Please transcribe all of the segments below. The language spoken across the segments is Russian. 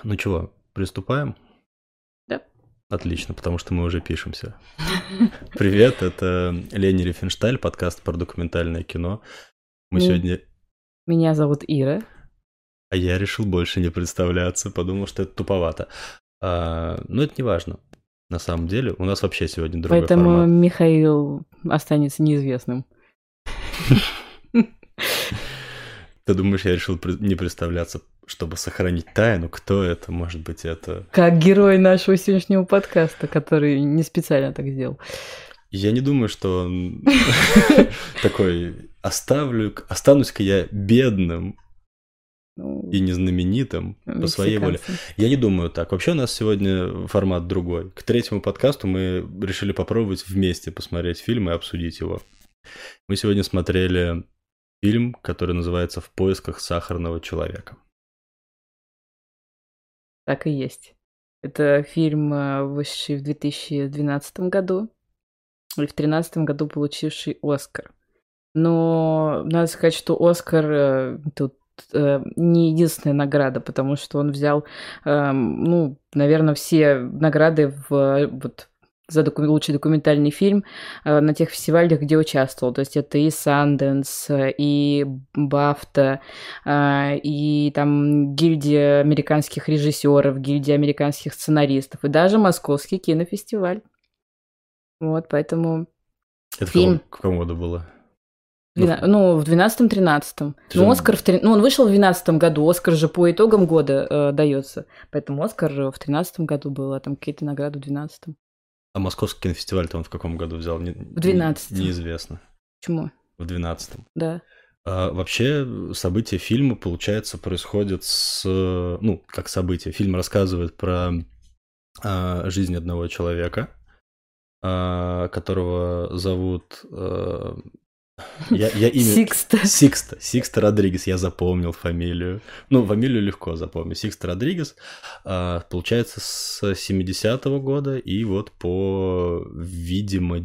Ну чего, приступаем? Да. Отлично, потому что мы уже пишемся. Привет, это Лени Рифеншталь, подкаст про документальное кино. Мы сегодня... Меня зовут Ира. А я решил больше не представляться, подумал, что это туповато. Но это не важно. На самом деле, у нас вообще сегодня другой Поэтому формат. Михаил останется неизвестным. Ты думаешь, я решил не представляться, чтобы сохранить тайну? Кто это? Может быть, это... Как герой нашего сегодняшнего подкаста, который не специально так сделал. Я не думаю, что он такой... Останусь-ка я бедным и незнаменитым по своей воле. Я не думаю так. Вообще у нас сегодня формат другой. К третьему подкасту мы решили попробовать вместе посмотреть фильм и обсудить его. Мы сегодня смотрели фильм, который называется «В поисках сахарного человека». Так и есть. Это фильм, вышедший в 2012 году и в 2013 году получивший «Оскар». Но надо сказать, что «Оскар» тут не единственная награда, потому что он взял, наверное, все награды за лучший документальный фильм на тех фестивалях, где участвовал. То есть это и Санденс, и Бафта, и там гильдия американских режиссеров, гильдия американских сценаристов, и даже Московский кинофестиваль. Вот, поэтому Это фильм... в каком году было? В 12-13. Он вышел в 2012 году. «Оскар» же по итогам года дается. Поэтому «Оскар» в 2013 году был, а там какие-то награды в 2012. А Московский кинофестиваль-то он в каком году взял? В 2012. Неизвестно. Почему? В 2012. Да. Вообще, события фильма, получается, происходят как события. Фильм рассказывает про жизнь одного человека, которого зовут... Сикста Родригес, я запомнил фамилию. Фамилию легко запомнил. Сикста Родригес, получается, с 70-го года и вот по, видимо,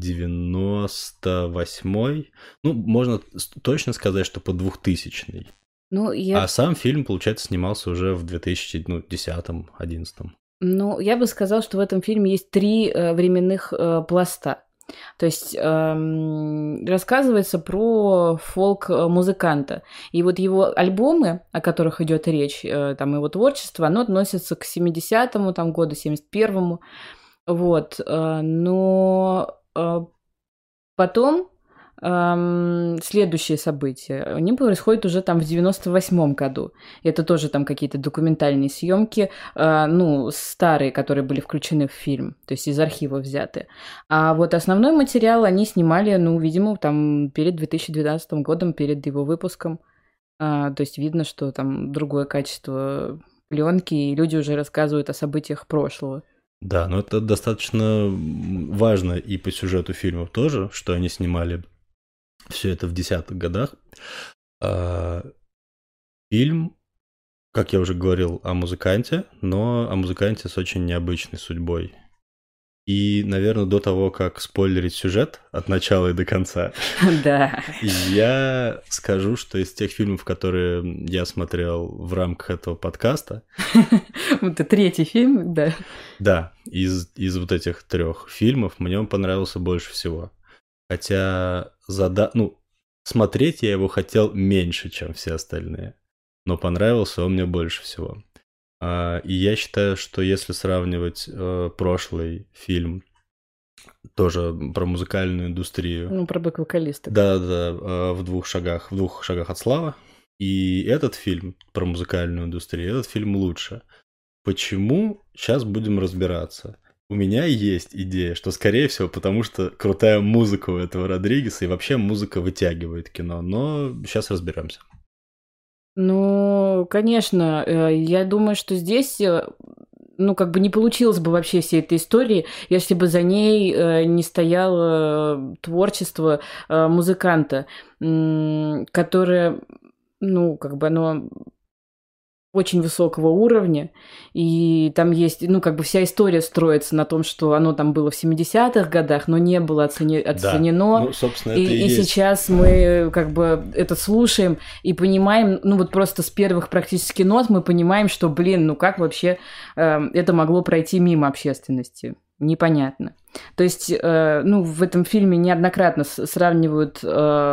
98-й, можно точно сказать, что по 2000-й. А сам фильм, получается, снимался уже в 2010-2011. Я бы сказал, что в этом фильме есть 3 временных пласта. То есть рассказывается про фолк-музыканта. И вот его альбомы, о которых идет речь, там его творчество, оно относится к 70-му году, 71-му. Вот. Но потом следующие события, они происходят уже там в 98-м году. Это тоже там какие-то документальные съемки, старые, которые были включены в фильм, то есть из архива взяты. А вот основной материал они снимали, видимо, там перед 2012 годом, перед его выпуском. То есть видно, что там другое качество пленки, и люди уже рассказывают о событиях прошлого. Да, но это достаточно важно и по сюжету фильмов тоже, что они снимали все это в 10-х годах. Фильм, как я уже говорил, о музыканте, но о музыканте с очень необычной судьбой. И, наверное, до того, как спойлерить сюжет от начала и до конца, да. Я скажу, что из тех фильмов, которые я смотрел в рамках этого подкаста... Это 3-й фильм, да? Да, из вот этих 3 фильмов мне он понравился больше всего. Хотя смотреть я его хотел меньше, чем все остальные. Но понравился он мне больше всего. И я считаю, что если сравнивать прошлый фильм, тоже про музыкальную индустрию. Про бэк-вокалиста. Да, в 2 шагах от славы. И этот фильм про музыкальную индустрию, этот фильм лучше. Почему? Сейчас будем разбираться. У меня есть идея, что, скорее всего, потому что крутая музыка у этого Родригеса, и вообще музыка вытягивает кино, но сейчас разберемся. Конечно, я думаю, что здесь, не получилось бы вообще всей этой истории, если бы за ней не стояло творчество музыканта, которое, оно очень высокого уровня, и там есть, ну, как бы вся история строится на том, что оно там было в 70-х годах, но не было оценено. Да. Ну, собственно, это и сейчас мы как бы это слушаем и понимаем, ну, вот просто с первых практически нот мы понимаем, что, блин, ну как вообще это могло пройти мимо общественности? Непонятно. То есть, ну, в этом фильме неоднократно сравнивают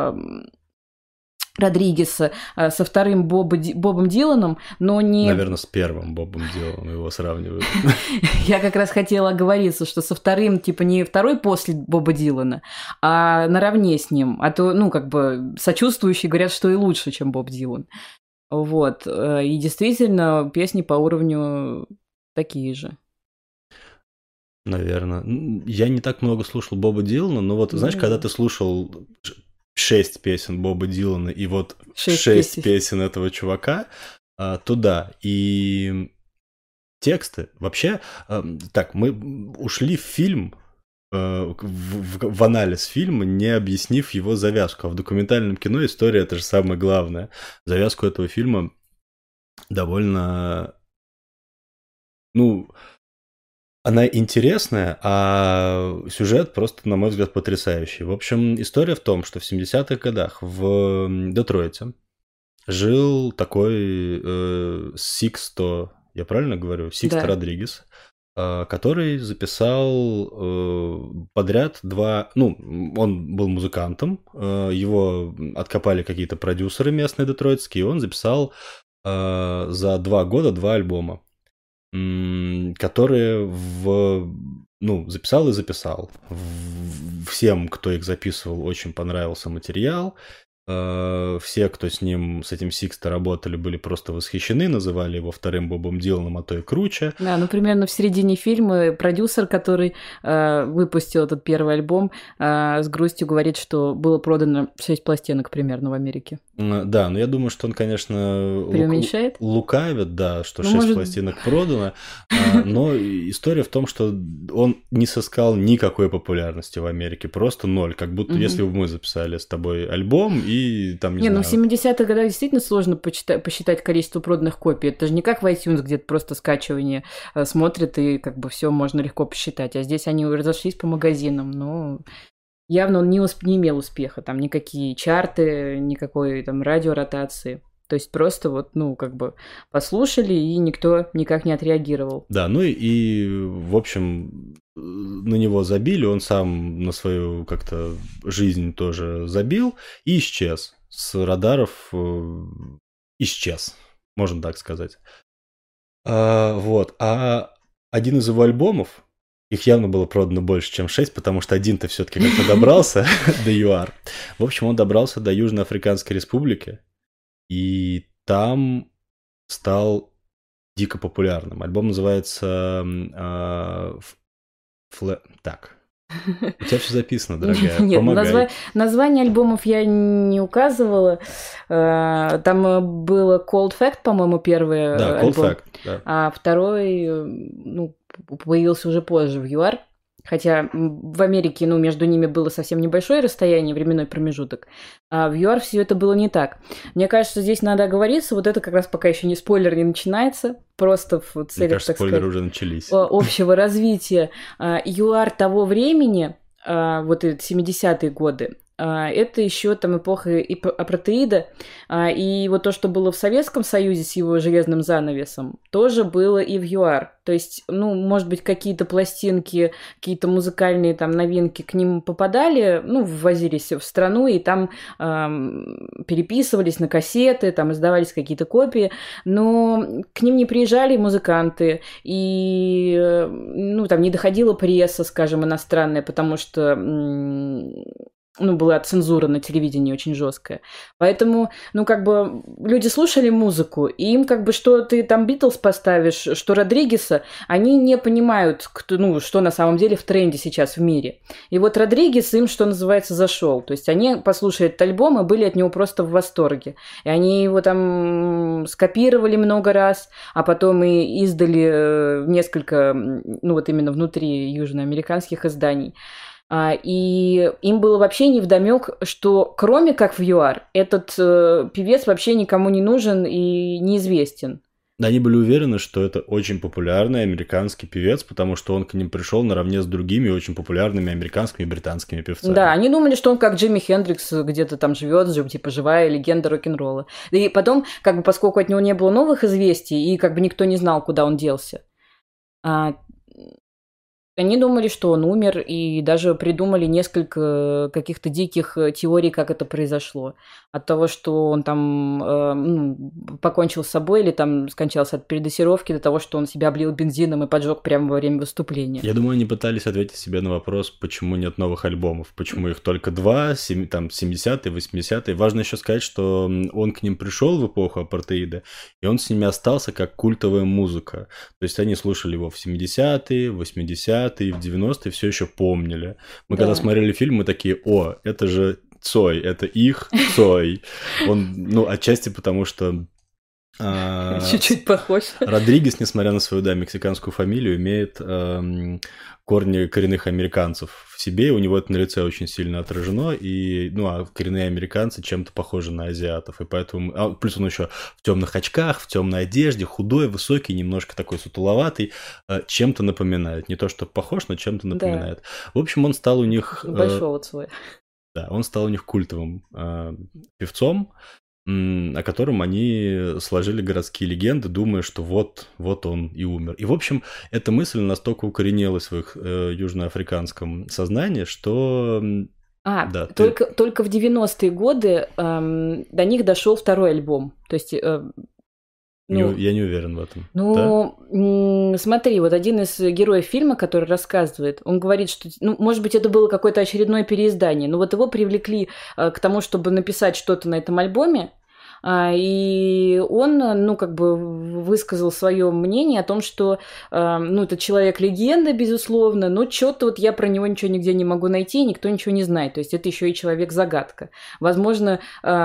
Родригеса со вторым Бобом Диланом, но не... Наверное, с первым Бобом Диланом его сравнивают. Я как раз хотела оговориться, что со вторым, типа, не второй после Боба Дилана, а наравне с ним. А то, ну, как бы, сочувствующие говорят, что и лучше, чем Боб Дилан. Вот. И действительно, песни по уровню такие же. Наверное. Я не так много слушал Боба Дилана, но вот, знаешь, когда ты слушал 6 песен Боба Дилана и вот 6 песен этого чувака, то да. И тексты вообще... Так, мы ушли в фильм, в анализ фильма, не объяснив его завязку. А в документальном кино история — это же самое главное. Завязку этого фильма довольно... Ну... Она интересная, а сюжет просто, на мой взгляд, потрясающий. В общем, история в том, что в 70-х годах в Детройте жил такой Сиксто, я правильно говорю? Сиксто Родригес, который записал подряд два... Ну, он был музыкантом, его откопали какие-то продюсеры местные детройтские, и он записал за 2 года 2 альбома, которые записал и записал. Всем, кто их записывал, очень понравился материал. Все, кто с этим Сиксто работали, были просто восхищены, называли его вторым Бобом Диланом, а то и круче. Да, ну, примерно в середине фильма продюсер, который выпустил этот первый альбом, с грустью говорит, что было продано 6 пластинок примерно в Америке. Да, но я думаю, что он, конечно, преуменьшает? Лукавит, да, что 6 пластинок продано, но история в том, что он не сыскал никакой популярности в Америке, просто ноль, как будто если бы мы записали с тобой альбом и там, не знаю... Ну в 70-х годах действительно сложно посчитать количество проданных копий, это же не как в iTunes, где просто скачивание смотрит и как бы все можно легко посчитать, а здесь они разошлись по магазинам, но... Явно он не имел успеха, там никакие чарты, никакой там радиоротации. То есть просто вот, ну, как бы послушали, и никто никак не отреагировал. Да, ну и в общем, на него забили, он сам на свою как-то жизнь тоже забил и исчез. С радаров исчез, можно так сказать. Вот, а один из его альбомов, их явно было продано больше, чем 6, потому что один-то все-таки как-то добрался до ЮАР. В общем, он добрался до Южноафриканской Республики, и там стал дико популярным. Альбом называется... Так, у тебя все записано, дорогая, Нет, помогай. Название альбомов я не указывала. Там было Cold Fact, по-моему, первый альбом. Да, Cold Fact, да. А второй, ну, появился уже позже в ЮАР. Хотя в Америке, ну, между ними было совсем небольшое расстояние, временной промежуток. А в ЮАР все это было не так. Мне кажется, здесь надо оговориться. Вот это как раз пока еще не спойлер не начинается. Просто в целях, мне кажется, так спойлеры сказать, уже начались. Общего развития. ЮАР того времени, вот эти 70-е годы, это еще там эпоха апартеида, и вот то, что было в Советском Союзе с его железным занавесом, тоже было и в ЮАР. То есть, ну, может быть, какие-то пластинки, какие-то музыкальные там новинки к ним попадали, ну, ввозились в страну, и там переписывались на кассеты, там издавались какие-то копии, но к ним не приезжали музыканты, и, ну, там не доходила пресса, скажем, иностранная, потому что... Ну, была цензура на телевидении очень жесткая. Поэтому, ну, как бы люди слушали музыку, и им как бы, что ты там Битлз поставишь, что Родригеса, они не понимают, ну, что на самом деле в тренде сейчас в мире. И вот Родригес им, что называется, зашел. То есть они послушали этот альбом и были от него просто в восторге. И они его там скопировали много раз, а потом и издали несколько, ну, вот именно внутри южноамериканских изданий. И им было вообще невдомёк, что кроме как в ЮАР, этот певец вообще никому не нужен и неизвестен. Они были уверены, что это очень популярный американский певец, потому что он к ним пришел наравне с другими очень популярными американскими и британскими певцами. Да, они думали, что он как Джимми Хендрикс где-то там живет, типа живая легенда рок-н-ролла. И потом, как бы, поскольку от него не было новых известий, и как бы никто не знал, куда он делся, они думали, что он умер, и даже придумали несколько каких-то диких теорий, как это произошло. От того, что он там покончил с собой или там скончался от передозировки, до того, что он себя облил бензином и поджег прямо во время выступления. Я думаю, они пытались ответить себе на вопрос, почему нет новых альбомов, почему их только 2, там 70-е, 80-е. Важно еще сказать, что он к ним пришел в эпоху апартеида, и он с ними остался как культовая музыка. То есть они слушали его в 70-е, 80-е, и в 90-е все еще помнили. Мы когда смотрели фильм, мы такие: о, это же Цой, это их Цой. Он, отчасти потому, что чуть-чуть похож. Родригес, несмотря на свою, мексиканскую фамилию, имеет корни коренных американцев в себе, и у него это на лице очень сильно отражено, и, а коренные американцы чем-то похожи на азиатов, и поэтому, плюс он еще в темных очках, в темной одежде, худой, высокий, немножко такой сутуловатый, чем-то напоминает, не то что похож, но чем-то напоминает. В общем, он стал у них... Большого Цоя. Да, он стал у них культовым певцом, о котором они сложили городские легенды, думая, что вот он и умер. И, в общем, эта мысль настолько укоренилась в их южноафриканском сознании, что... только в 90-е годы до них дошел второй альбом. То есть... я не уверен в этом. Смотри, вот один из героев фильма, который рассказывает, он говорит, что, может быть, это было какое-то очередное переиздание, но вот его привлекли к тому, чтобы написать что-то на этом альбоме, и он, высказал свое мнение о том, что, это человек-легенда, безусловно, но что-то вот я про него ничего нигде не могу найти, никто ничего не знает, то есть это еще и человек-загадка. Возможно,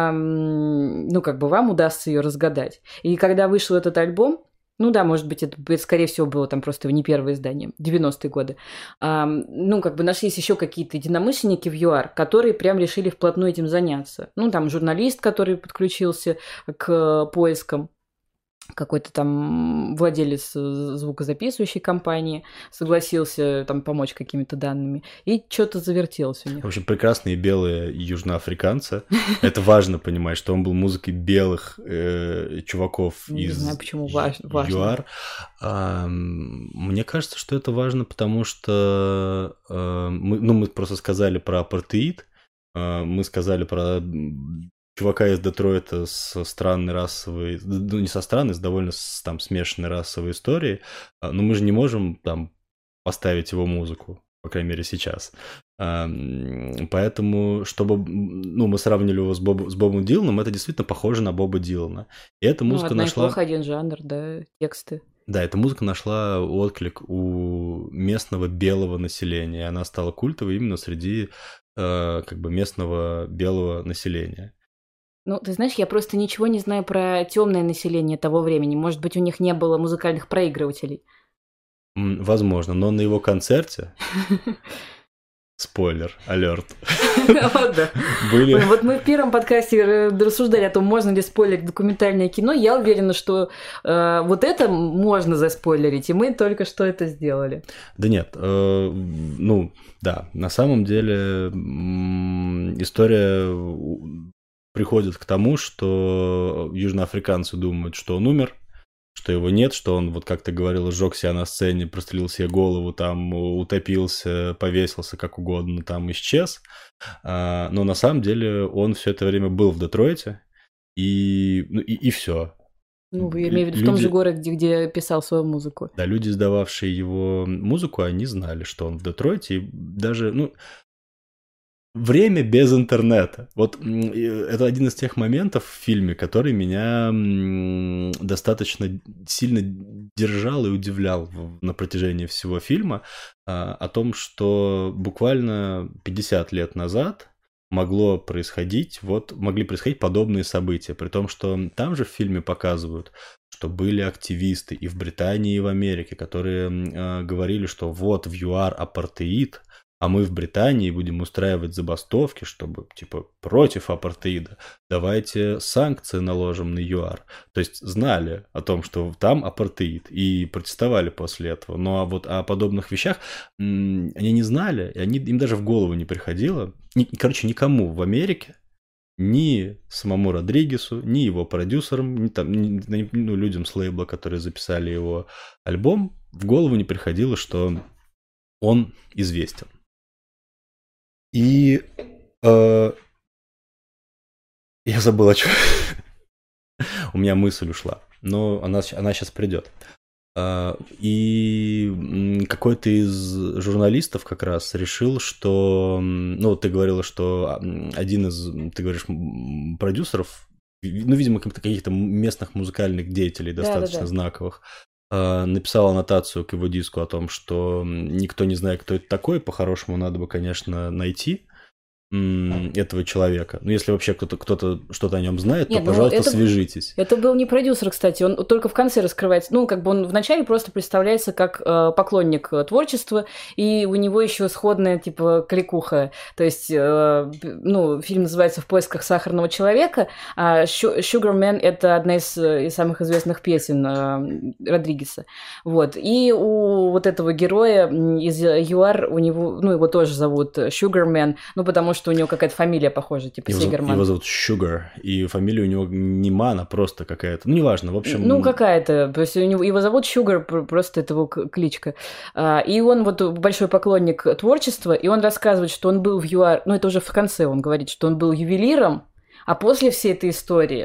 вам удастся ее разгадать. И когда вышел этот альбом, может быть, это, скорее всего, было там просто не первое издание, 90-е годы. Нашлись еще какие-то единомышленники в ЮАР, которые прям решили вплотную этим заняться. Там журналист, который подключился к поискам, какой-то там владелец звукозаписывающей компании согласился там помочь какими-то данными, и что-то завертелось у них. В общем, прекрасные белые южноафриканцы. Это важно понимать, что он был музыкой белых чуваков из ЮАР. Мне кажется, что это важно, потому что мы просто сказали про апартеид, мы сказали про чувака из Детройта со странной расовой... не со странной, с довольно смешанной расовой историей. Но мы же не можем поставить его музыку, по крайней мере, сейчас. Поэтому, чтобы... мы сравнили его с Бобом Диланом, это действительно похоже на Боба Дилана. И эта музыка нашла... эпоха, один жанр, тексты. Да, эта музыка нашла отклик у местного белого населения. Она стала культовой именно среди местного белого населения. Ты знаешь, я просто ничего не знаю про темное население того времени. Может быть, у них не было музыкальных проигрывателей. Возможно, но на его концерте... Спойлер, алерт. Вот мы в первом подкасте рассуждали о том, можно ли спойлерить документальное кино. Я уверена, что вот это можно заспойлерить, и мы только что это сделали. Да нет, на самом деле история приходит к тому, что южноафриканцы думают, что он умер, что его нет, что он, вот как ты говорила, сжег себя на сцене, прострелил себе голову, утопился, повесился, как угодно, исчез. Но на самом деле он все это время был в Детройте, и все. Я имею в виду в том же городе, где писал свою музыку. Да, люди, издававшие его музыку, они знали, что он в Детройте, и даже, время без интернета. Вот это один из тех моментов в фильме, который меня достаточно сильно держал и удивлял на протяжении всего фильма, о том, что буквально 50 лет назад могли происходить подобные события, при том, что там же в фильме показывают, что были активисты и в Британии, и в Америке, которые говорили, что вот в ЮАР апартеид, а мы в Британии будем устраивать забастовки, чтобы, типа, против апартеида. Давайте санкции наложим на ЮАР. То есть знали о том, что там апартеид, и протестовали после этого. Ну, а вот о подобных вещах они не знали, и им даже в голову не приходило. Короче, никому в Америке, ни самому Родригесу, ни его продюсерам, ни людям с лейбла, которые записали его альбом, в голову не приходило, что он известен. И я забыл, о чем. У меня мысль ушла, но она сейчас придет. И какой-то из журналистов как раз решил, что... Ну, ты говорила, что один из, ты говоришь, продюсеров, ну, видимо, каких-то местных музыкальных деятелей достаточно знаковых, написал аннотацию к его диску о том, что никто не знает, кто это такой, по-хорошему надо бы, конечно, найти этого человека. Ну, если вообще кто-то что-то о нем знает, то, пожалуйста, свяжитесь. Это был не продюсер, кстати, он только в конце раскрывается. Ну, как бы он вначале просто представляется как поклонник творчества, и у него еще сходная, типа, кликуха. То есть, ну, фильм называется «В поисках сахарного человека», а «Sugar Man» — это одна из самых известных песен Родригеса. Вот. И у вот этого героя из ЮАР, у него, ну, его тоже зовут Sugar Man, ну, потому что у него какая-то фамилия похожая, типа Сигерман. Его зовут Sugar, и фамилия у него не Ман, а просто какая-то. Ну, неважно, в общем... Ну, какая-то. То есть его зовут Sugar, просто это его кличка. И он вот большой поклонник творчества, и он рассказывает, что он был в ЮАР... Ну, это уже в конце он говорит, что он был ювелиром, а после всей этой истории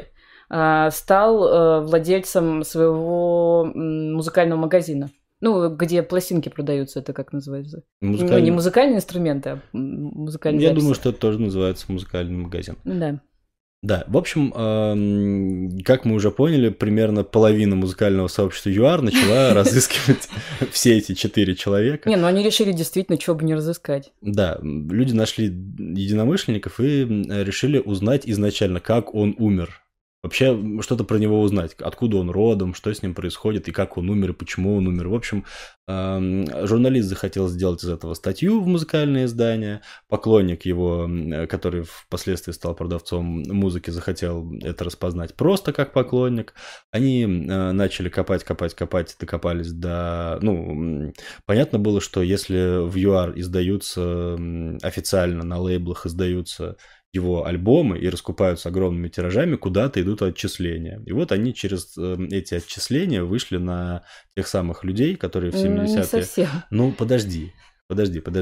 стал владельцем своего музыкального магазина. Ну, где пластинки продаются, это как называется? Ну, не музыкальные инструменты, а музыкальные записи. Я думаю, что это тоже называется музыкальный магазин. Да. Да, в общем, как мы уже поняли, примерно половина музыкального сообщества ЮАР начала разыскивать все эти 4 человека. Не, ну они решили действительно, чего бы не разыскать. Да, люди нашли единомышленников и решили узнать изначально, как он умер. Вообще, что-то про него узнать, откуда он родом, что с ним происходит, и как он умер, и почему он умер. В общем, журналист захотел сделать из этого статью в музыкальное издание, поклонник его, который впоследствии стал продавцом музыки, захотел это распознать просто как поклонник. Они начали копать, докопались до... Ну, понятно было, что если в ЮАР издаются официально, на лейблах издаются его альбомы и раскупаются огромными тиражами, куда-то идут отчисления. И вот они через эти отчисления вышли на тех самых людей, которые в 70-е... Ну, не совсем. Ну, подожди. В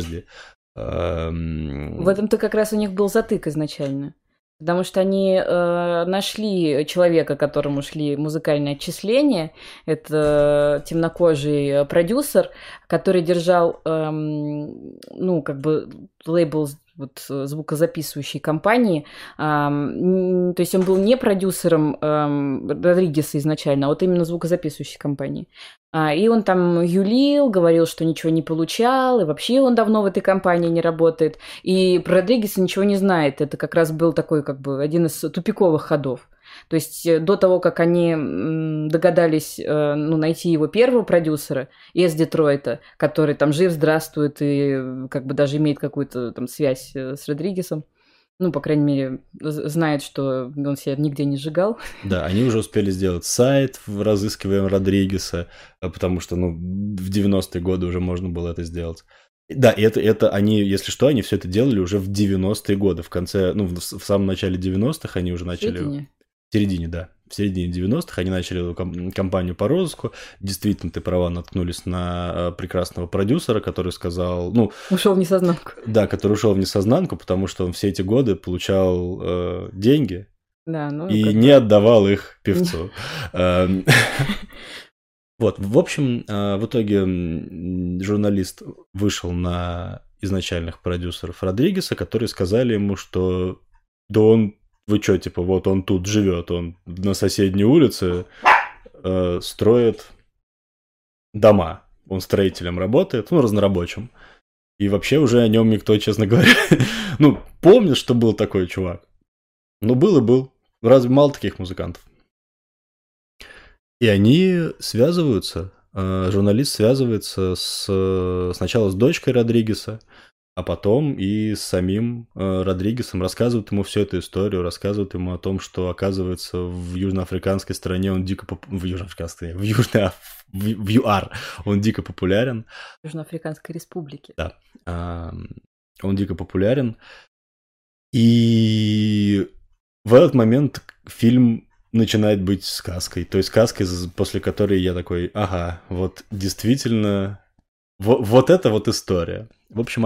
этом-то как раз у них был затык изначально. Потому что они нашли человека, которому шли музыкальные отчисления. Это темнокожий продюсер, который держал, ну, как бы лейбл вот, звукозаписывающей компании. То есть он был не продюсером Родригеса изначально, а вот именно звукозаписывающей компании. И он там юлил, говорил, что ничего не получал, и вообще он давно в этой компании не работает. И про Родригеса ничего не знает. Это как раз был такой, как бы, один из тупиковых ходов. То есть до того, как они догадались найти его первого продюсера из Детройта, который там жив, здравствует и как бы даже имеет какую-то там связь с Родригесом, ну, по крайней мере, знает, что он себя нигде не сжигал. Да, они уже успели сделать сайт «Разыскиваем Родригеса», потому что, ну, в 90-е годы уже можно было это сделать. Да, и это они, если что, они все это делали уже в 90-е годы, в конце, ну, в самом начале 90-х они уже начали... В середине 90-х они начали эту кампанию по розыску. Действительно, ты права, наткнулись на прекрасного продюсера, который сказал... Ну, ушел в несознанку. Да, который ушел в несознанку, потому что он все эти годы получал деньги и не отдавал их певцу. Вот, в общем, в итоге журналист вышел на изначальных продюсеров Родригеса, которые сказали ему, что да он... Вы что, типа, вот он тут живет, он на соседней улице строит дома. Он строителем работает, ну, разнорабочим. И вообще уже о нем никто, честно говоря, ну, помнит, что был такой чувак. Ну, был и был. Разве мало таких музыкантов? И они связываются. Журналист связывается сначала с дочкой Родригеса, а потом и с самим Родригесом рассказывают ему всю эту историю, рассказывают ему о том, что, оказывается, в южноафриканской стране он дико в ЮАР он дико популярен. В Южноафриканской республике. Да. Он дико популярен. И в этот момент фильм начинает быть сказкой. То есть сказкой, после которой я такой, ага, вот действительно, вот это вот история. В общем,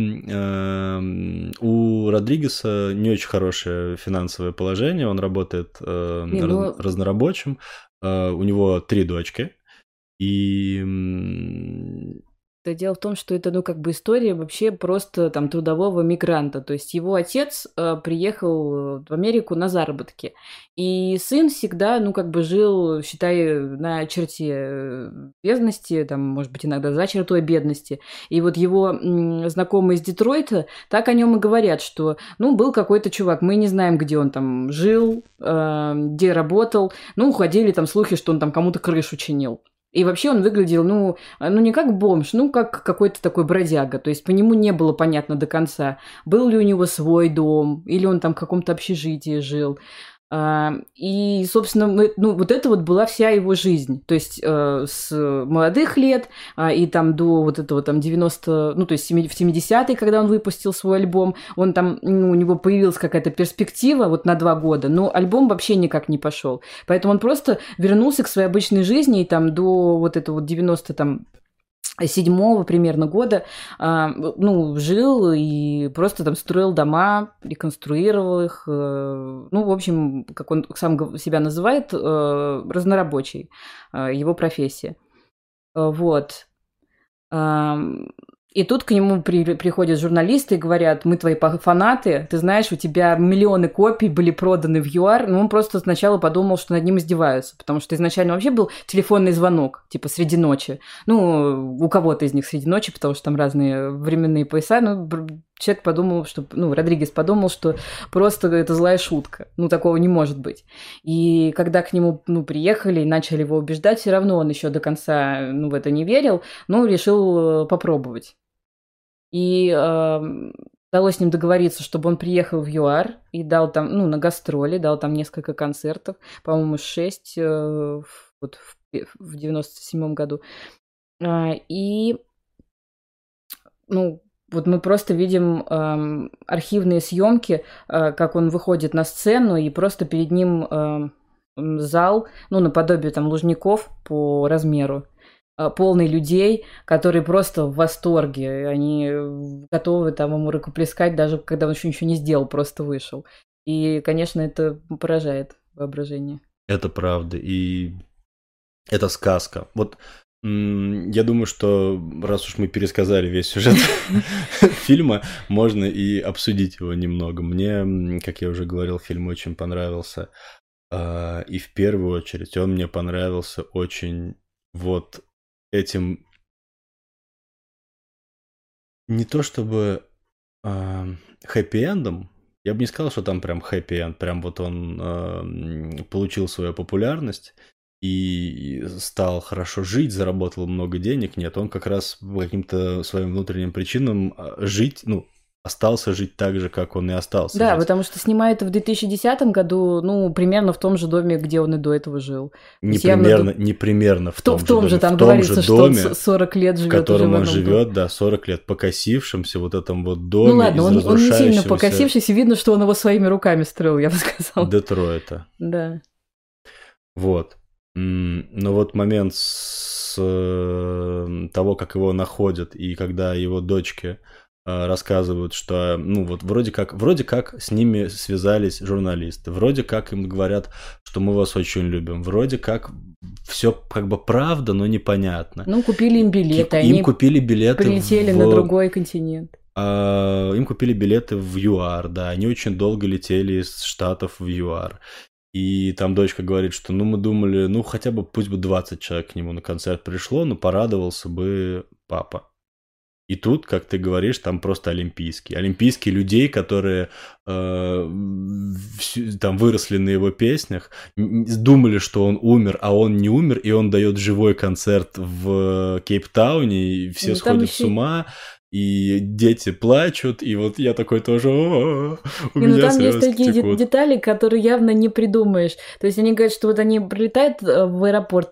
у Родригеса не очень хорошее финансовое положение, он работает разнорабочим, у него 3 дочки, и... Дело в том, что это, история вообще просто там трудового мигранта. То есть его отец приехал в Америку на заработки. И сын всегда, жил, считай, на черте бедности, там, может быть, иногда за чертой бедности. И вот его знакомые из Детройта так о нем и говорят, что, был какой-то чувак, мы не знаем, где он там жил, где работал. Ходили там слухи, что он там кому-то крышу чинил. И вообще он выглядел, не как бомж, как какой-то такой бродяга. То есть по нему не было понятно до конца, был ли у него свой дом, или он там в каком-то общежитии жил. И, собственно, вот это вот была вся его жизнь. То есть с молодых лет и там до вот этого там 90... то есть в 70-е, когда он выпустил свой альбом, он там, у него появилась какая-то перспектива вот на 2 года, но альбом вообще никак не пошел. Поэтому он просто вернулся к своей обычной жизни и там до вот этого вот 90 там 7-го примерно года, жил и просто там строил дома, реконструировал их, в общем, как он сам себя называет, разнорабочий, его профессия. Вот. И тут к нему приходят журналисты и говорят, мы твои фанаты, ты знаешь, у тебя миллионы копий были проданы в ЮАР. Он просто сначала подумал, что над ним издеваются, потому что изначально вообще был телефонный звонок, типа среди ночи. У кого-то из них среди ночи, потому что там разные временные пояса. Человек подумал, что, Родригес подумал, что просто это злая шутка. Такого не может быть. И когда к нему, приехали и начали его убеждать, все равно он еще до конца, в это не верил, но решил попробовать. И удалось с ним договориться, чтобы он приехал в ЮАР и дал там, на гастроли, дал там несколько концертов, по-моему, 6 вот в 97-м году. И, вот мы просто видим архивные съемки, как он выходит на сцену, и просто перед ним зал, наподобие там Лужников по размеру, полный людей, которые просто в восторге, они готовы там ему рукоплескать, даже когда он еще ничего не сделал, просто вышел. И, конечно, это поражает воображение. Это правда, и это сказка. Вот я думаю, что раз уж мы пересказали весь сюжет фильма, можно и обсудить его немного. Мне, как я уже говорил, фильм очень понравился. И в первую очередь он мне понравился очень вот этим... Не то чтобы хэппи-эндом, я бы не сказал, что там прям хэппи-энд, прям вот он получил свою популярность и стал хорошо жить, заработал много денег. Нет, он как раз по каким-то своим внутренним причинам остался жить так же, как он и остался. Да, жить. Потому что снимает в 2010 году, примерно в том же доме, где он и до этого жил. Не примерно в том же доме. Там говорится, что он 40 лет живет. В котором он живет, да, 40 лет покосившимся вот этом вот доме. Ладно, он не сильно покосившийся, видно, что он его своими руками строил, я бы сказала. Детройта. Да. Вот. Но вот момент с того, как его находят, и когда его дочки рассказывают, что, вроде как с ними связались журналисты, вроде как им говорят, что мы вас очень любим, вроде как все как бы правда, но непонятно. Купили им билеты, им купили билеты, прилетели на другой континент. Им купили билеты в ЮАР, да, они очень долго летели из Штатов в ЮАР. И там дочка говорит, что, мы думали, хотя бы пусть бы 20 человек к нему на концерт пришло, но порадовался бы папа. И тут, как ты говоришь, там просто олимпийские людей, которые там выросли на его песнях, думали, что он умер, а он не умер, и он дает живой концерт в Кейптауне, и все сходят с ума. и дети плачут, и вот я такой тоже, у меня там есть слезки такие текут. детали, которые явно не придумаешь. То есть они говорят, что вот они прилетают в аэропорт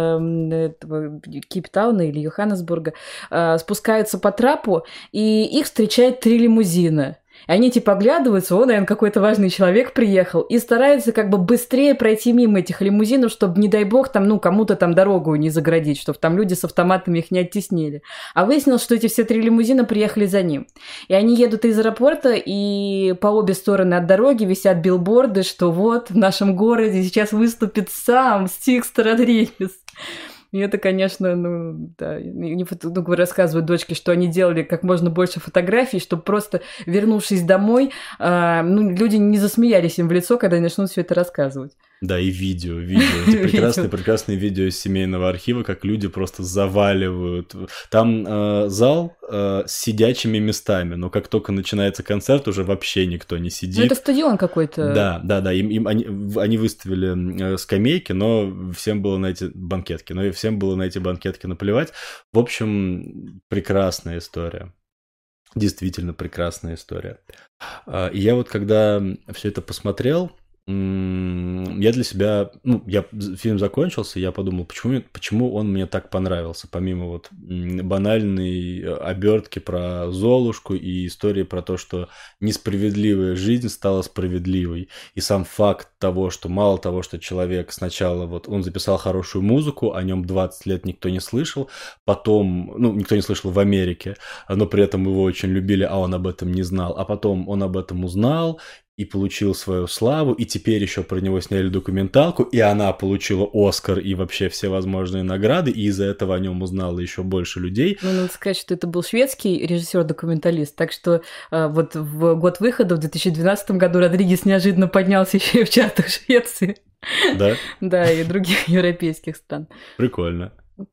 Кейптауна или Йоханнесбурга, спускаются по трапу, и их встречает 3 лимузина. И они типа оглядываются, наверное, какой-то важный человек приехал, и стараются как бы быстрее пройти мимо этих лимузинов, чтобы, не дай бог, там, кому-то там дорогу не заградить, чтобы там люди с автоматами их не оттеснили. А выяснилось, что эти все 3 лимузина приехали за ним. И они едут из аэропорта, и по обе стороны от дороги висят билборды, что вот в нашем городе сейчас выступит сам Стикс Родригес. И это, конечно, рассказывают дочке, что они делали как можно больше фотографий, чтобы просто, вернувшись домой, люди не засмеялись им в лицо, когда они начнут все это рассказывать. Да, и видео. Эти прекрасные видео из семейного архива, как люди просто заваливают. Там зал с сидячими местами, но как только начинается концерт, уже вообще никто не сидит. Ну, это стадион какой-то. Да. Они выставили скамейки, но всем было на эти банкетки. Наплевать. В общем, прекрасная история. Действительно прекрасная история. И я вот когда все это посмотрел, я для себя, фильм закончился, я подумал, почему он мне так понравился, помимо вот банальной обертки про Золушку и истории про то, что несправедливая жизнь стала справедливой, и сам факт того, что мало того, что человек сначала вот он записал хорошую музыку, о нем 20 лет никто не слышал, потом, никто не слышал в Америке, но при этом его очень любили, а он об этом не знал, а потом он об этом узнал, и получил свою славу, и теперь еще про него сняли документалку, и она получила Оскар и вообще все возможные награды, и из-за этого о нем узнало еще больше людей. Надо сказать, что это был шведский режиссер-документалист, так что вот в год выхода, в 2012 году, Родригес неожиданно поднялся еще и в чартах Швеции. Да? Да, и других европейских стран. Прикольно.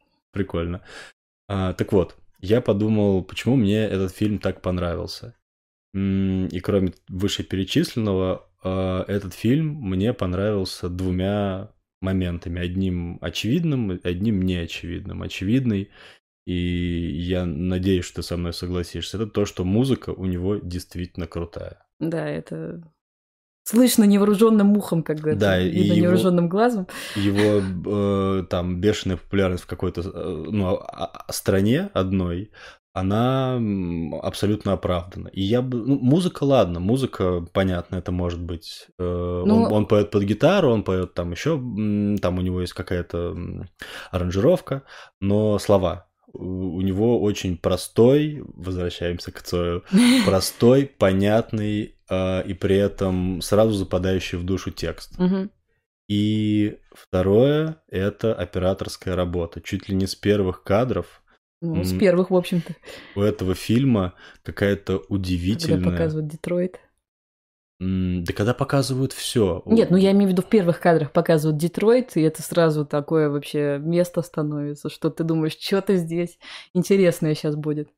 Так вот, я подумал, почему мне этот фильм так понравился. И кроме вышеперечисленного, этот фильм мне понравился 2 моментами. Одним очевидным, одним неочевидным. Очевидный, и я надеюсь, что ты со мной согласишься, это то, что музыка у него действительно крутая. Да, это слышно невооруженным ухом, как говорят, да, видно невооруженным глазом. Его там бешеная популярность в какой-то стране одной, она абсолютно оправдана. И музыка, ладно, музыка, понятно, это может быть. Он поет под гитару, он поет там еще, там у него есть какая-то аранжировка, но слова. У него очень простой, возвращаемся к Цою, простой, понятный и при этом сразу западающий в душу текст. Угу. И второе – это операторская работа. Чуть ли не с первых кадров. С первых, в общем-то. У этого фильма какая-то удивительная... Когда показывают Детройт. Да когда показывают все. Нет, я имею в виду в первых кадрах показывают Детройт, и это сразу такое вообще место становится, что ты думаешь, что-то здесь интересное сейчас будет.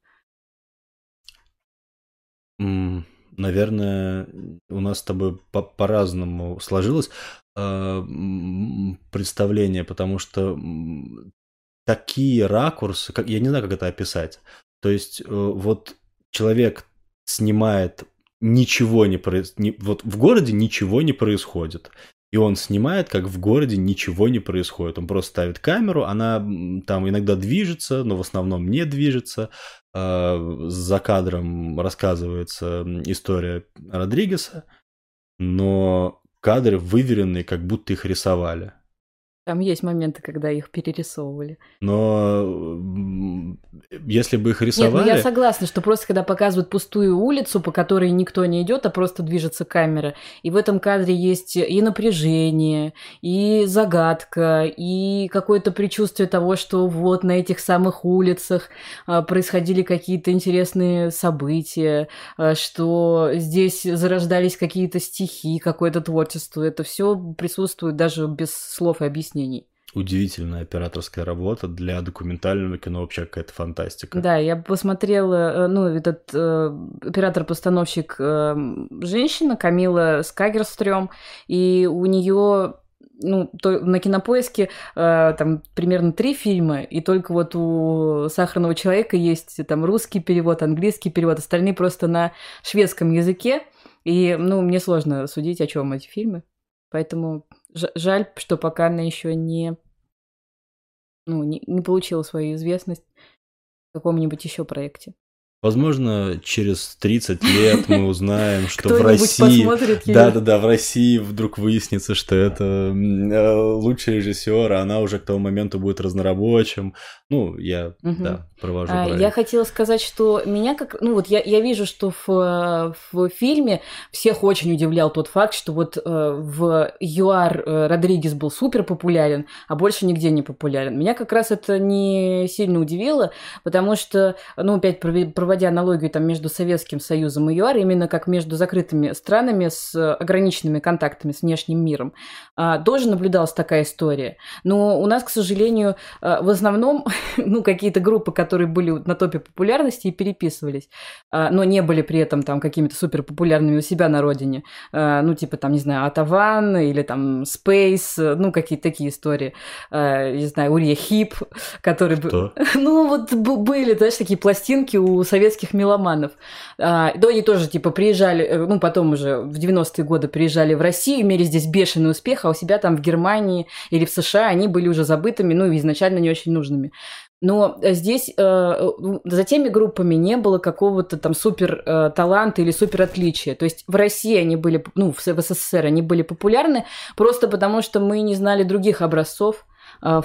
Наверное, у нас с тобой по-разному сложилось представление, потому что такие ракурсы, я не знаю, как это описать. То есть вот человек снимает, ничего не происходит, вот в городе ничего не происходит. И он снимает, как в городе ничего не происходит. Он просто ставит камеру, она там иногда движется, но в основном не движется. За кадром рассказывается история Родригеса, но кадры выверенные, как будто их рисовали. Там есть моменты, когда их перерисовывали. Но если бы их рисовали... Нет, я согласна, что просто когда показывают пустую улицу, по которой никто не идет, а просто движется камера, и в этом кадре есть и напряжение, и загадка, и какое-то предчувствие того, что вот на этих самых улицах происходили какие-то интересные события, что здесь зарождались какие-то стихи, какое-то творчество. Это все присутствует даже без слов и объяснений. Удивительная операторская работа для документального кино, вообще какая-то фантастика. Да, я посмотрела, этот оператор-постановщик женщина Камила Скагерстрём, и у нее на Кинопоиске там примерно 3 фильма, и только вот у «Сахарного человека» есть там русский перевод, английский перевод, остальные просто на шведском языке. И, мне сложно судить, о чем эти фильмы. Поэтому жаль, что пока она еще не получила свою известность в каком-нибудь еще проекте. Возможно, через 30 лет мы узнаем, что в России... Да, в России вдруг выяснится, что это лучший режиссер, а она уже к тому моменту будет разнорабочим. Я провожу проект. Я хотела сказать, что меня я вижу, что в фильме всех очень удивлял тот факт, что вот в ЮАР Родригес был супер популярен, а больше нигде не популярен. Меня как раз это не сильно удивило, потому что, опять проводя аналогию там между Советским Союзом и ЮАР, именно как между закрытыми странами с ограниченными контактами с внешним миром, тоже наблюдалась такая история. Но у нас, к сожалению, в основном какие-то группы, которые были на топе популярности и переписывались, но не были при этом там какими-то суперпопулярными у себя на родине. Не знаю, Атаван или там Space, какие-то такие истории. Не знаю, Урия Хип, которые... Кто? Были, знаешь, такие пластинки у советских меломанов. Они тоже, приезжали, потом уже в 90-е годы приезжали в Россию, имели здесь бешеный успех, а у себя там в Германии или в США они были уже забытыми, изначально не очень нужными. Но здесь за теми группами не было какого-то там супер таланта или супер отличия. То есть в России они были, в СССР они были популярны просто потому, что мы не знали других образцов в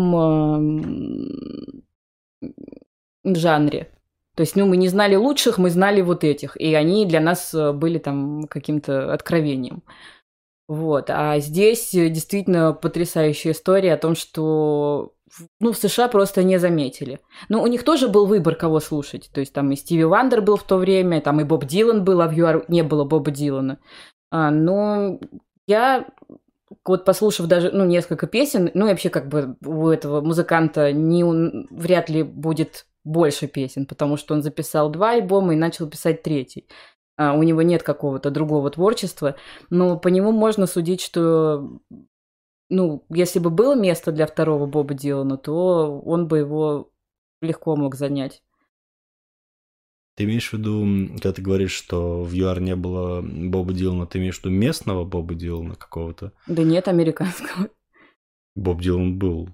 том жанре. То есть, мы не знали лучших, мы знали вот этих, и они для нас были там каким-то откровением. Вот. А здесь действительно потрясающая история о том, что в США просто не заметили. У них тоже был выбор, кого слушать. То есть там и Стиви Вандер был в то время, там и Боб Дилан был, а в ЮАР не было Боба Дилана. Но я, послушав даже несколько песен, и вообще у этого музыканта вряд ли будет больше песен, потому что он записал 2 альбома и начал писать 3. У него нет какого-то другого творчества, но по нему можно судить, что если бы было место для второго Боба Дилана, то он бы его легко мог занять. Ты имеешь в виду, когда ты говоришь, что в ЮАР не было Боба Дилана, ты имеешь в виду местного Боба Дилана какого-то? Да нет, американского. Боб Дилан был.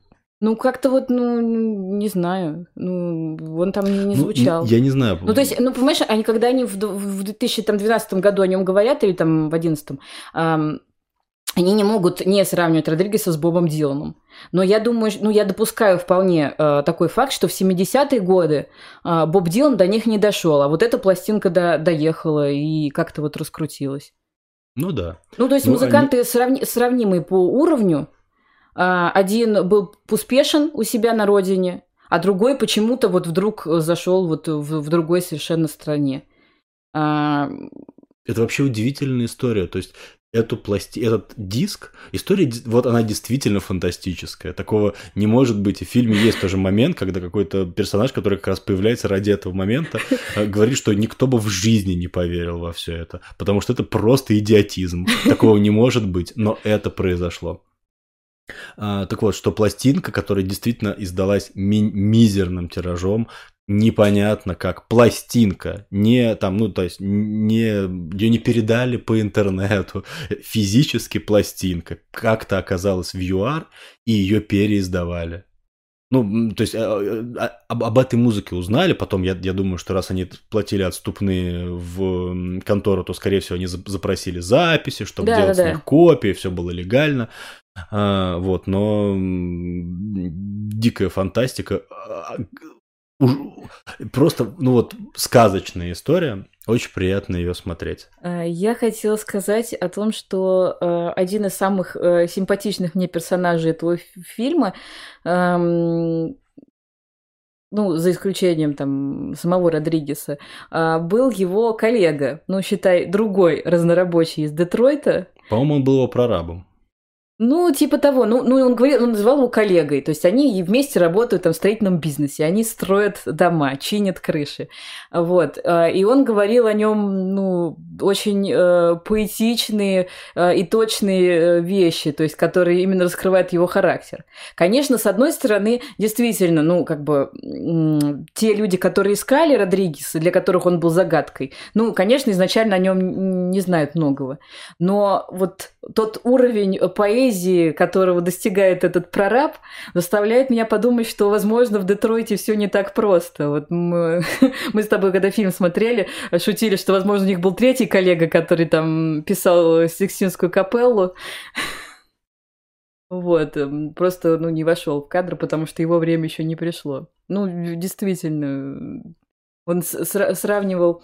Не знаю. Он там не звучал. Я не знаю. То есть, понимаешь, когда они в 2012 году о нем говорят, или там в 2011, они не могут не сравнивать Родригеса с Бобом Диланом. Но я думаю, я допускаю вполне такой факт, что в 70-е годы Боб Дилан до них не дошел, а вот эта пластинка доехала и как-то раскрутилась. Да. То есть музыканты сравнимые по уровню. Один был успешен у себя на родине, а другой почему-то вдруг зашел в другой совершенно стране. Это вообще удивительная история. То есть этот диск, история, она действительно фантастическая. Такого не может быть. И в фильме есть тоже момент, когда какой-то персонаж, который как раз появляется ради этого момента, говорит, что никто бы в жизни не поверил во все это, потому что это просто идиотизм. Такого не может быть, но это произошло. Так вот, что пластинка, которая действительно издалась мизерным тиражом, непонятно как, пластинка, ее не передали по интернету, физически пластинка, как-то оказалась в ЮАР, и ее переиздавали. То есть об этой музыке узнали, потом я думаю, что раз они платили отступные в контору, то, скорее всего, они запросили записи, чтобы делать с них копии, все было легально. Но дикая фантастика, просто, сказочная история, очень приятно ее смотреть. Я хотела сказать о том, что один из самых симпатичных мне персонажей этого фильма, за исключением там самого Родригеса, был его коллега, считай, другой разнорабочий из Детройта. По-моему, он был его прорабом. Ну, типа того. Ну, он говорил, он называл его коллегой. То есть они вместе работают там в строительном бизнесе. Они строят дома, чинят крыши. Вот. И он говорил о нем, ну, очень поэтичные и точные вещи, то есть которые именно раскрывают его характер. Конечно, с одной стороны, действительно, ну, как бы те люди, которые искали Родригеса, для которых он был загадкой, ну, конечно, изначально о нем не знают многого. Но вот тот уровень поэзии, которого достигает этот прораб, заставляет меня подумать, что, возможно, в Детройте все не так просто. Вот мы с тобой, когда фильм смотрели, шутили, что, возможно, у них был третий коллега, который там писал Сикстинскую капеллу. Вот, просто, ну, не вошел в кадр, потому что его время еще не пришло. Ну, действительно, он сравнивал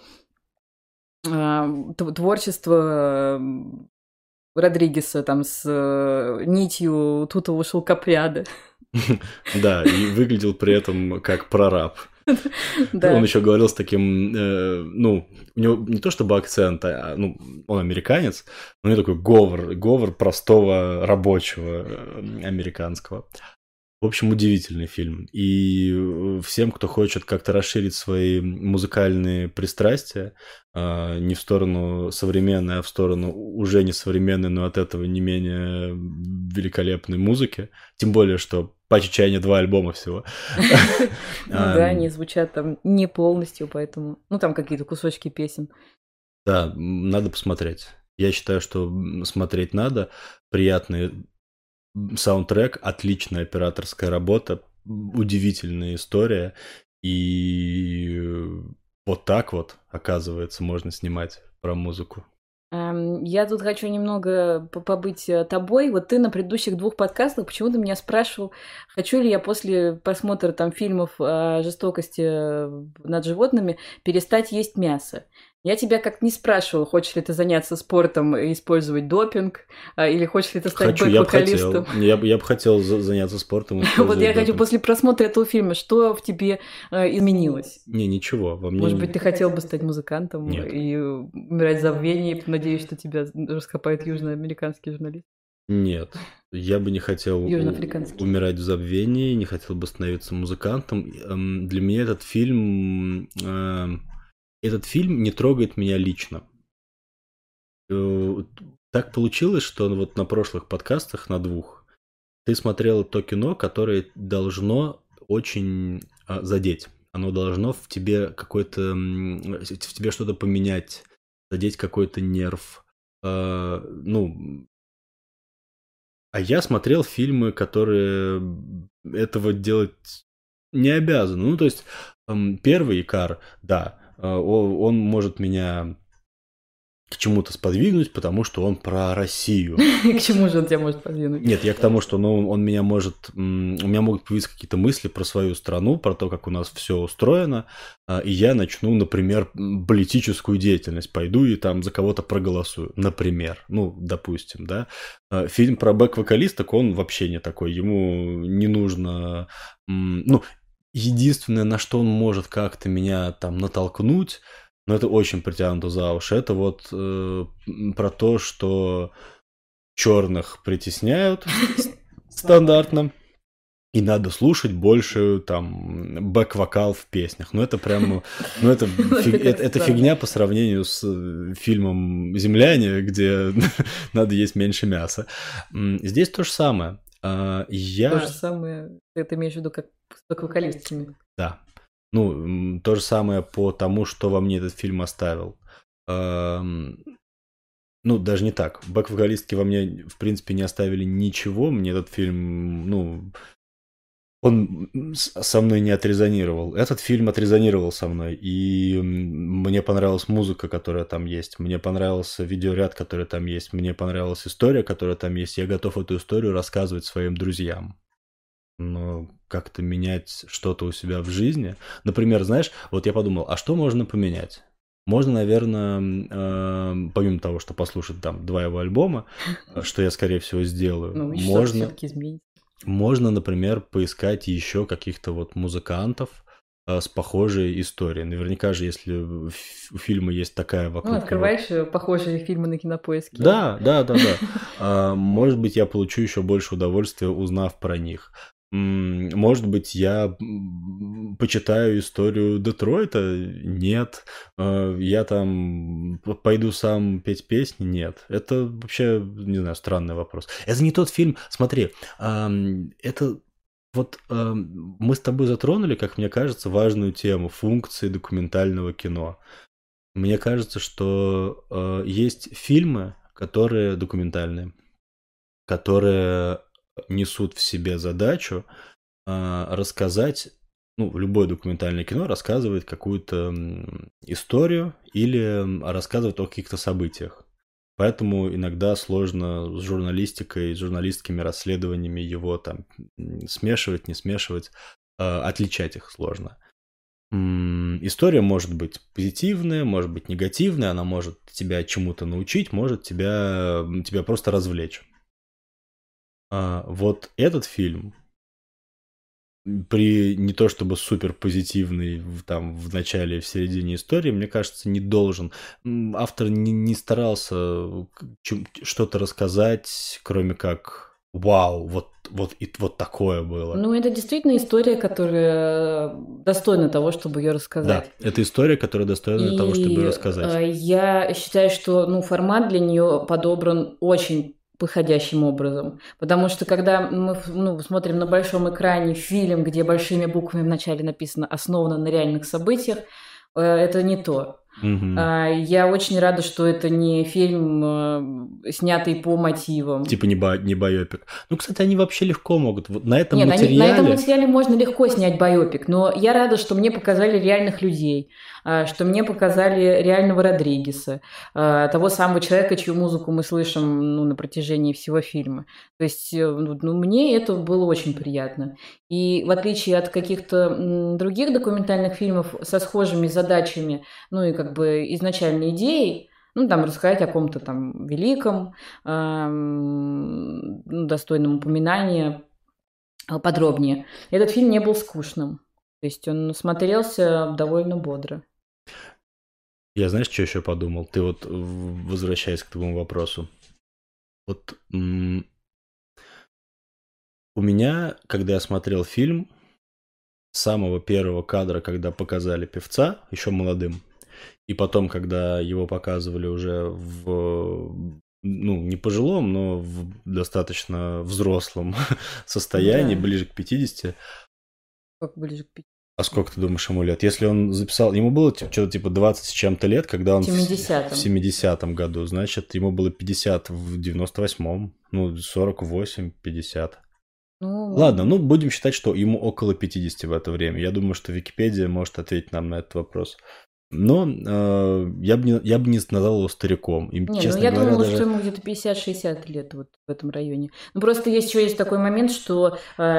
творчество Родригеса там с нитью тутового шелкопряда. Да, и выглядел при этом как прораб. Да. Он еще говорил с таким, ну, у него не то чтобы акцент, ну, он американец, но у него такой говор простого рабочего американского. В общем, удивительный фильм. И всем, кто хочет как-то расширить свои музыкальные пристрастия, не в сторону современной, а в сторону уже не современной, но от этого не менее великолепной музыки, тем более, что по чайне 2 альбома всего. Да, они звучат там не полностью, поэтому... Ну, там какие-то кусочки песен. Да, надо посмотреть. Я считаю, что смотреть надо. Приятный саундтрек, отличная операторская работа, удивительная история. И вот так вот, оказывается, можно снимать про музыку. Я тут хочу немного побыть тобой. Вот ты на предыдущих 2 подкастах почему-то меня спрашивал, хочу ли я после просмотра там фильмов о жестокости над животными перестать есть мясо. Я тебя как не спрашивала, хочешь ли ты заняться спортом и использовать допинг, или хочешь ли ты стать бэк-вокалистом. Я бы хотел заняться спортом. Вот я хочу после просмотра этого фильма, что в тебе изменилось? Ничего. Может быть, ты хотел бы стать музыкантом и умирать в забвении? Надеюсь, что тебя раскопает южноамериканский журналист. Нет, я бы не хотел умирать в забвении, не хотел бы становиться музыкантом. Для меня этот фильм не трогает меня лично. Так получилось, что вот на прошлых подкастах, на 2, ты смотрел то кино, которое должно очень задеть. Оно должно в тебе что-то поменять, задеть какой-то нерв. Ну, а я смотрел фильмы, которые этого делать не обязаны. Ну, то есть, первый «Икар», да, он может меня к чему-то сподвигнуть, потому что он про Россию. К чему же он тебя может сподвигнуть? Нет, я к тому, что он меня может... У меня могут появиться какие-то мысли про свою страну, про то, как у нас все устроено, и я начну, например, политическую деятельность, пойду и там за кого-то проголосую, например. Ну, допустим, да. Фильм про бэк-вокалисток, он вообще не такой, ему не нужно... Ну, единственное, на что он может как-то меня там натолкнуть, но это очень притянуто за уши. Это вот про то, что черных притесняют стандартно, и надо слушать больше там бэк-вокал в песнях. Ну это прям, это фигня по сравнению с фильмом «Земляне», где надо есть меньше мяса. Здесь то же самое. То же самое, ты имеешь в виду как с бэк-вокалистами? Да. Ну, то же самое по тому, что во мне этот фильм оставил. Ну, даже не так. Бэк-вокалистки во мне, в принципе, не оставили ничего. Мне этот фильм, ну, он со мной не отрезонировал. Этот фильм отрезонировал со мной. И мне понравилась музыка, которая там есть. Мне понравился видеоряд, который там есть. Мне понравилась история, которая там есть. Я готов эту историю рассказывать своим друзьям. Но как-то менять что-то у себя в жизни. Например, знаешь, вот я подумал, а что можно поменять? Можно, наверное, помимо того, что послушать там 2 его альбома, что я, скорее всего, сделаю, ну, можно, например, поискать еще каких-то вот музыкантов, с похожей историей. Наверняка же, если у фильма есть такая вокруг... открываешь похожие фильмы на Кинопоиске. Да. Может быть, я получу еще больше удовольствия, узнав про них. Может быть, я почитаю историю Детройта? Нет. Я там пойду сам петь песни? Нет. Это вообще, не знаю, странный вопрос. Это не тот фильм. Смотри, это вот мы с тобой затронули, как мне кажется, важную тему функции документального кино. Мне кажется, что есть фильмы, которые документальные, которые несут в себе задачу рассказать, любое документальное кино рассказывает какую-то историю или рассказывает о каких-то событиях. Поэтому иногда сложно с журналистикой, с журналистскими расследованиями его там смешивать, не смешивать, отличать их сложно. История может быть позитивная, может быть негативная, она может тебя чему-то научить, может тебя просто развлечь. Вот этот фильм при не то чтобы супер позитивный там в начале и в середине истории, мне кажется, не должен. Автор не старался что-то рассказать, кроме как «Вау, вот такое было». Это действительно история, которая достойна того, чтобы ее рассказать. Да, это история, которая достойна того, чтобы ее рассказать. Я считаю, что формат для нее подобран очень подходящим образом. Потому что когда мы смотрим на большом экране фильм, где большими буквами вначале написано «основано на реальных событиях», это не то. Я очень рада, что это не фильм, снятый по мотивам. Типа не байопик. Кстати, они вообще легко могут. Вот на этом материале... на этом материале можно легко снять байопик, но я рада, что мне показали реальных людей, что мне показали реального Родригеса, того самого человека, чью музыку мы слышим на протяжении всего фильма. То есть мне это было очень приятно. И в отличие от каких-то других документальных фильмов со схожими задачами, и как бы изначальной идеей, там рассказать о ком-то там великом, достойном упоминания подробнее. Этот фильм не был скучным. То есть он смотрелся довольно бодро. Я знаешь, что еще подумал? Ты вот, возвращаясь к твоему вопросу. Вот у меня, когда я смотрел фильм, с самого первого кадра, когда показали певца, еще молодым, и потом, когда его показывали уже в, не пожилом, но в достаточно взрослом состоянии, ближе к 50. Как ближе к 50? А сколько ты думаешь ему лет? Если он записал... Ему было что-то типа 20 с чем-то лет, когда он... В 70-м году. Значит, ему было 50 в 98-м. 48, 50. Ладно, будем считать, что ему около 50 в это время. Я думаю, что Википедия может ответить нам на этот вопрос. Но я бы не назвал его стариком. Я думала, что ему где-то 50-60 лет вот в этом районе. Просто еще есть такой момент, что,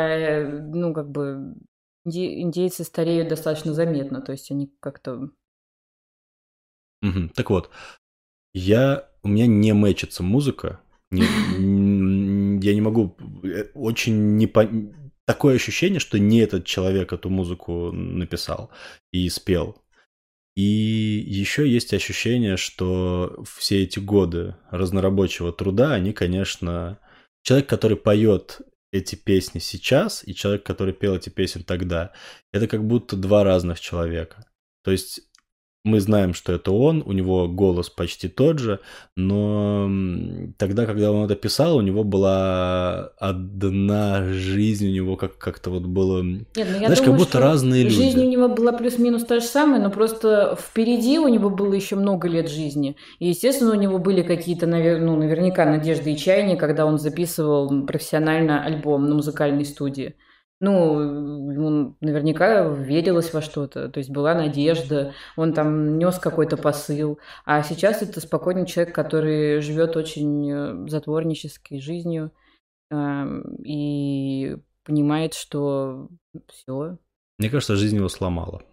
индейцы стареют достаточно заметно, то есть они как-то... Так вот, у меня не мэчится музыка, я не могу, такое ощущение, что не этот человек эту музыку написал и спел. И еще есть ощущение, что все эти годы разнорабочего труда, они, конечно... Человек, который поет эти песни сейчас, и человек, который пел эти песни тогда, это как будто два разных человека. То есть мы знаем, что это он, у него голос почти тот же, но тогда, когда он это писал, у него была одна жизнь, у него как-то вот было... как будто разные люди. Жизнь у него была плюс-минус та же самая, но просто впереди у него было еще много лет жизни. И, естественно, у него были какие-то, наверняка, надежды и чаяния, когда он записывал профессионально альбом на музыкальной студии. Ему наверняка верилось во что-то, то есть была надежда, он там нес какой-то посыл. А сейчас это спокойный человек, который живет очень затворнической жизнью и понимает, что все. Мне кажется, жизнь его сломала.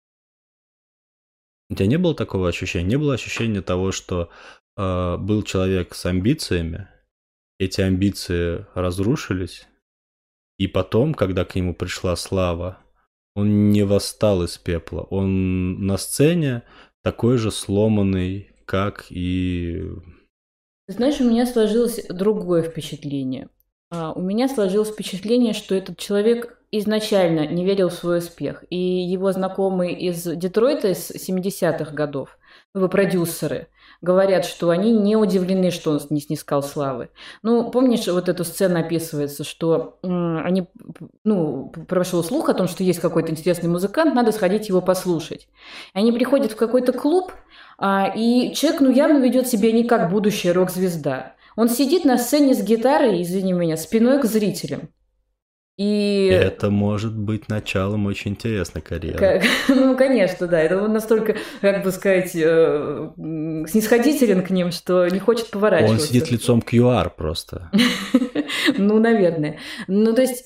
У тебя не было такого ощущения? Не было ощущения того, что был человек с амбициями, эти амбиции разрушились, и потом, когда к нему пришла слава, Он не восстал из пепла. Он на сцене такой же сломанный, как и... Знаешь, у меня сложилось другое впечатление. У меня сложилось впечатление, что этот человек изначально не верил в свой успех. И его знакомые из Детройта из 70-х годов, его продюсеры, говорят, что они не удивлены, что он не снискал славы. Ну, помнишь, вот эту сцену описывается, что прошел слух о том, что есть какой-то интересный музыкант, надо сходить его послушать. Они приходят в какой-то клуб, и человек, явно ведет себя не как будущая рок-звезда. Он сидит на сцене с гитарой, извини меня, спиной к зрителям. И это может быть началом очень интересной карьеры. Конечно, да. Это он настолько, как бы сказать, снисходителен к ним, что не хочет поворачиваться. Он сидит лицом к ЮАР просто. Наверное. То есть...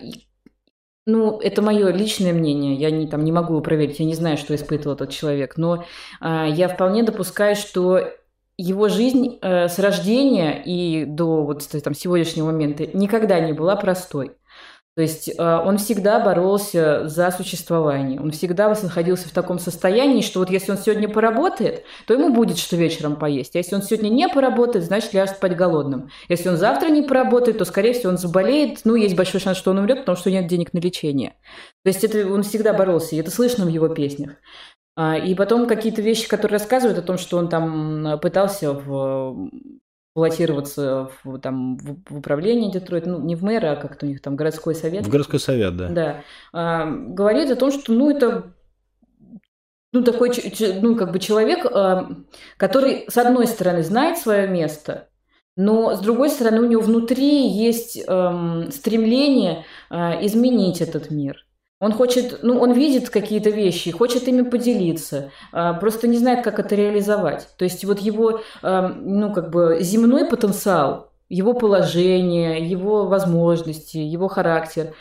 это мое личное мнение, я не могу его проверить, я не знаю, что испытывал этот человек, но я вполне допускаю, что его жизнь с рождения и до сегодняшнего момента никогда не была простой. То есть он всегда боролся за существование, он всегда находился в таком состоянии, что вот если он сегодня поработает, то ему будет что вечером поесть, а если он сегодня не поработает, значит ляжет спать голодным. Если он завтра не поработает, то, скорее всего, он заболеет, есть большой шанс, что он умрет, потому что нет денег на лечение. То есть он всегда боролся, и это слышно в его песнях. И потом какие-то вещи, которые рассказывают о том, что он там пытался баллотироваться в управление Детройта, не в мэра, а как-то у них там городской совет. В городской совет, да. Да. Говорит о том, что, это такой, человек, который, с одной стороны, знает свое место, но, с другой стороны, у него внутри есть стремление изменить этот мир. Он хочет, он видит какие-то вещи, хочет ими поделиться, просто не знает, как это реализовать. То есть вот его, земной потенциал, его положение, его возможности, его характер,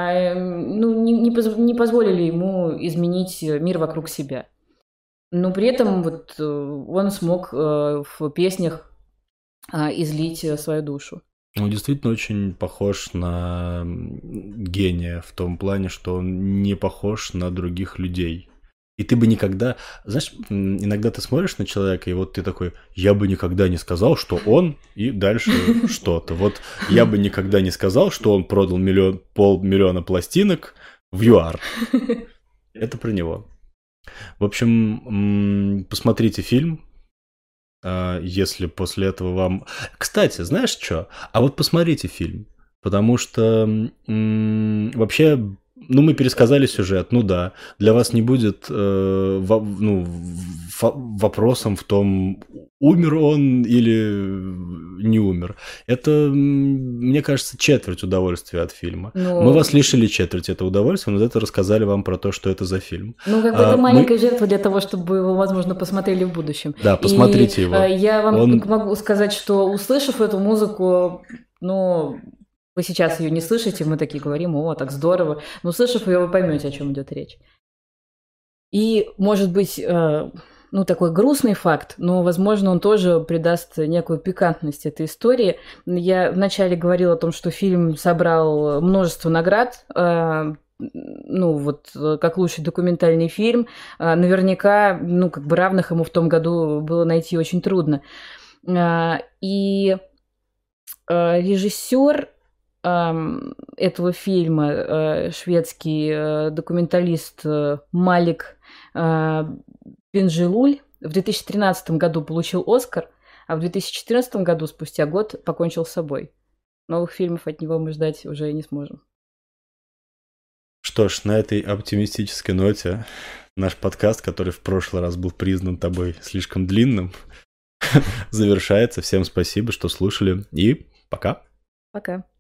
не позволили ему изменить мир вокруг себя. Но при этом он смог в песнях излить свою душу. Он действительно очень похож на гения в том плане, что он не похож на других людей. И ты бы никогда... Знаешь, иногда ты смотришь на человека, и вот ты такой, я бы никогда не сказал, что он, и дальше что-то. Вот я бы никогда не сказал, что он продал 500 000 пластинок в ЮАР. Это про него. В общем, посмотрите фильм. Если после этого вам... Кстати, знаешь что? А вот посмотрите фильм. Потому что вообще... мы пересказали сюжет, да. Для вас не будет вопросом в том, умер он или не умер. Это, мне кажется, четверть удовольствия от фильма. Мы вас лишили четверти этого удовольствия, но это рассказали вам про то, что это за фильм. Это маленькая жертва для того, чтобы его, возможно, посмотрели в будущем. Да, посмотрите его. Я вам могу сказать, что, услышав эту музыку, вы сейчас ее не слышите, мы такие говорим, так здорово. Но услышав ее, вы поймете, о чем идет речь. И, может быть, такой грустный факт, но, возможно, он тоже придаст некую пикантность этой истории. Я вначале говорила о том, что фильм собрал множество наград, как лучший документальный фильм. Наверняка, равных ему в том году было найти очень трудно. И режиссер этого фильма, шведский документалист Малик Пенджелуль, в 2013 году получил «Оскар», а в 2014 году, спустя год, покончил с собой. Новых фильмов от него мы ждать уже не сможем. Что ж, на этой оптимистической ноте наш подкаст, который в прошлый раз был признан тобой слишком длинным, завершается. Всем спасибо, что слушали, и пока. Пока.